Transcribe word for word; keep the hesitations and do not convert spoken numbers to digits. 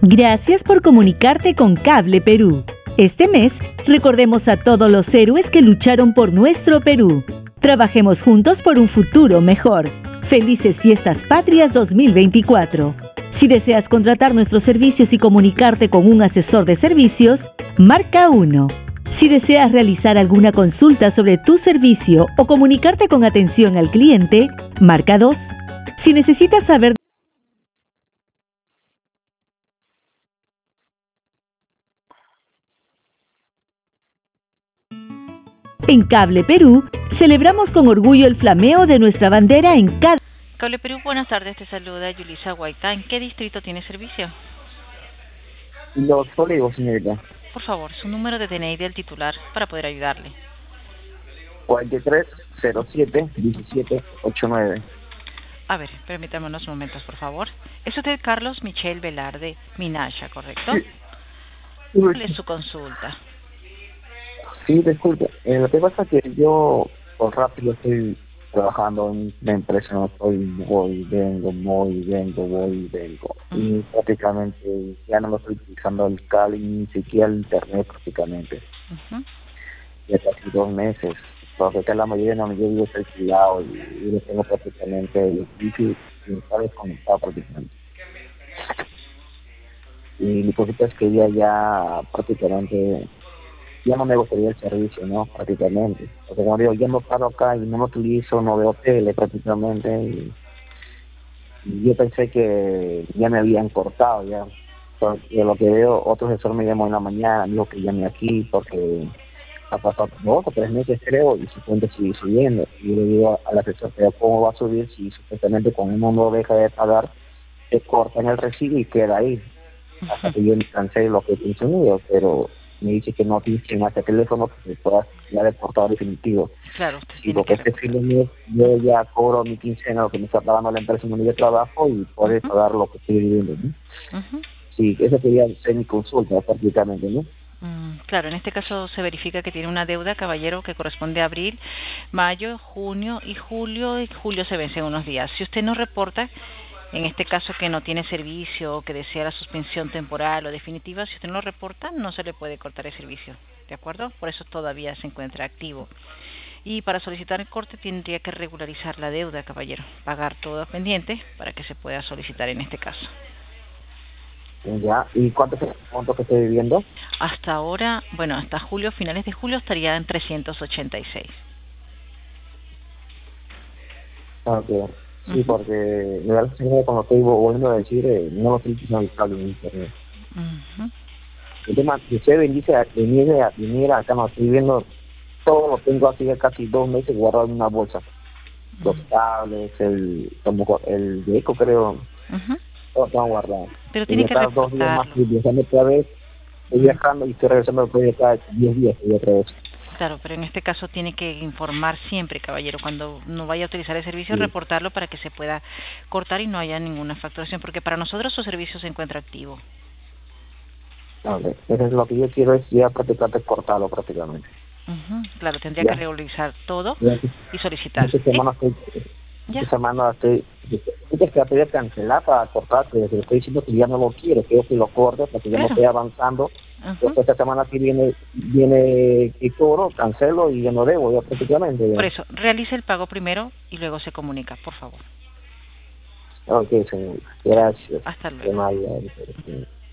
Gracias por comunicarte con Cable Perú. Este mes, recordemos a todos los héroes que lucharon por nuestro Perú. Trabajemos juntos por un futuro mejor. Felices Fiestas Patrias dos mil veinticuatro. Si deseas contratar nuestros servicios y comunicarte con un asesor de servicios, marca uno. Si deseas realizar alguna consulta sobre tu servicio o comunicarte con atención al cliente, marca dos. Si necesitas saber en Cable Perú, celebramos con orgullo el flameo de nuestra bandera en cada... Cable Perú, buenas tardes, te saluda Yulisa Guaita. ¿En qué distrito tiene servicio? Los Olivos, señorita. Por favor, su número de D N I del titular para poder ayudarle. cuarenta y tres cero siete diecisiete ochenta y nueve. A ver, permítame unos momentos, por favor. Es usted Carlos Michel Velarde Minaya, ¿correcto? Sí. ¿Cuál es su consulta? Sí, disculpe. Eh, lo que pasa es que yo, por rápido, estoy trabajando en una empresa, no estoy, voy, vengo, voy, vengo, voy, vengo. Uh-huh. Y prácticamente ya no lo estoy utilizando el cable ni siquiera el internet prácticamente. Uh-huh. Ya casi dos meses. Porque acá la mayoría no me llevo el cuidado y, y lo tengo prácticamente el wifi y está desconectado prácticamente. Y mi cosita es que ya, ya prácticamente ya no me gustaría el servicio, ¿no? Prácticamente. Porque como digo, yo no paro acá y no lo utilizo, no veo tele prácticamente. Y, y yo pensé que ya me habían cortado, ya. Porque lo que veo, otro asesor me llamó en la mañana, dijo que llame aquí porque ha pasado dos o tres meses creo y su cuenta sigue subiendo. Y yo le digo al asesor, pero ¿cómo va a subir si supuestamente cuando uno no deja de pagar, se corta en el recibo y queda ahí? Hasta que yo cansé lo que he unido, pero me dice que no tienes que hacer teléfono que puedas dar el portador definitivo. Claro. Y porque este fin de mes yo ya cobro mi quincena, lo que me está pagando la empresa en donde yo trabajo y poder uh-huh. pagar lo que estoy viviendo, ¿no? Uh-huh. Sí, esa sería ser mi consulta prácticamente, ¿no? Mm, claro, en este caso se verifica que tiene una deuda, caballero, que corresponde a abril, mayo, junio y julio, y julio se vence en unos días. Si usted no reporta, en este caso que no tiene servicio o que desea la suspensión temporal o definitiva, si usted no lo reporta, no se le puede cortar el servicio, ¿de acuerdo? Por eso todavía se encuentra activo. Y para solicitar el corte tendría que regularizar la deuda, caballero, pagar todo pendiente para que se pueda solicitar en este caso. Ya, ¿y cuánto es el monto que estoy viviendo? Hasta ahora, bueno, hasta julio, finales de julio estaría en trescientos ochenta y seis. Ok, sí, uh-huh. porque me da la señal cuando estoy volviendo a decir, eh, no lo estoy utilizando el cable en internet. Uh-huh. El tema, si usted bendice a venir, a venir acá, no estoy viendo, todo lo tengo así de casi dos meses guardado en una bolsa. Uh-huh. Los cables, el, como el Eco creo, uh-huh. todo está guardado. Pero tiene que reportarlo. Dos días más estoy viajando otra vez, estoy viajando y estoy regresando después de cada diez días y otra vez. Claro, pero en este caso tiene que informar siempre, caballero, cuando no vaya a utilizar el servicio, sí. reportarlo para que se pueda cortar y no haya ninguna facturación, porque para nosotros su servicio se encuentra activo. Okay. Entonces lo que yo quiero es ya prácticamente cortarlo prácticamente. Uh-huh. Claro, tendría ya. que regularizar todo ya. y solicitar. Esta semana estoy, esta semana estoy, antes que la pedí cancelar para cortar, pero le estoy diciendo que ya no lo quiero, quiero que lo corte para que ya claro. no esté avanzando. Uh-huh. Entonces esta semana aquí viene, viene que cobro, cancelo y ya no debo ya prácticamente. Ya. Por eso, realice el pago primero y luego se comunica, por favor. Ok, señor. Gracias. Hasta luego.